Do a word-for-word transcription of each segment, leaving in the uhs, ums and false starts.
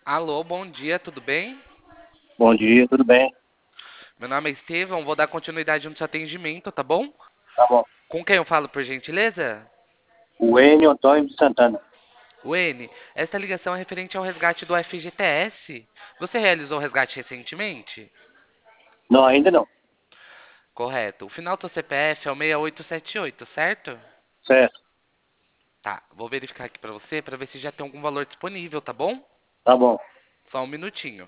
Alô, bom dia, tudo bem? Bom dia, tudo bem? Meu nome é Estevão, vou dar continuidade no seu atendimento, tá bom? Tá bom. Com quem eu falo, por gentileza? O Enio Antônio de Santana. O N. Esta ligação é referente ao resgate do F G T S. Você realizou o resgate recentemente? Não, ainda não. Correto. O final do seu C P F é o seis oito sete oito, certo? Certo. Tá, vou verificar aqui pra você pra ver se já tem algum valor disponível, tá bom? Tá bom. Só um minutinho.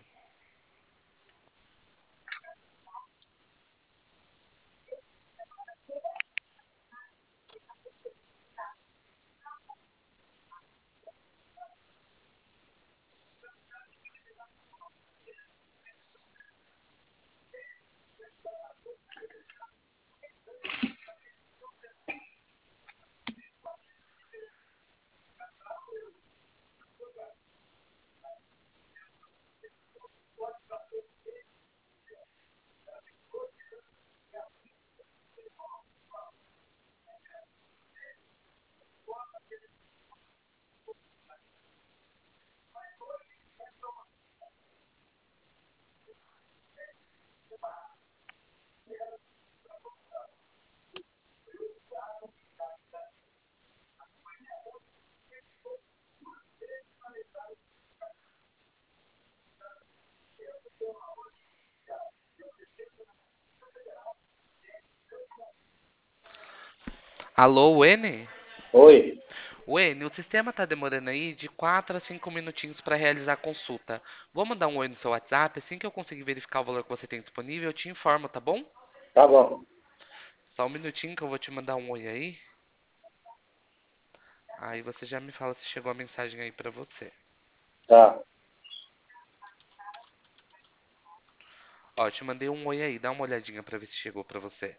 Alô, o N? Oi. O N, o sistema tá demorando aí de quatro a cinco minutinhos para realizar a consulta. Vou mandar um oi no seu WhatsApp, assim que eu conseguir verificar o valor que você tem disponível, eu te informo, tá bom? Tá bom. Só um minutinho que eu vou te mandar um oi aí. Aí você já me fala se chegou a mensagem aí pra você. Tá. Ó, te mandei um oi aí, dá uma olhadinha pra ver se chegou pra você.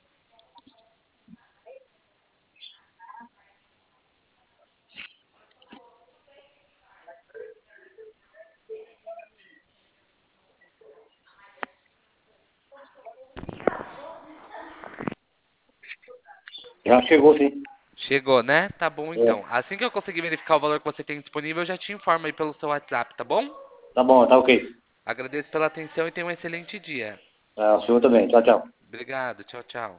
Já chegou, sim. Chegou, né? Tá bom É. então. Assim que eu conseguir verificar o valor que você tem disponível, eu já te informo aí pelo seu WhatsApp, tá bom? Tá bom, tá ok. Agradeço pela atenção e tenha um excelente dia. Ah, o senhor também. Tchau, tchau. Obrigado, tchau, tchau.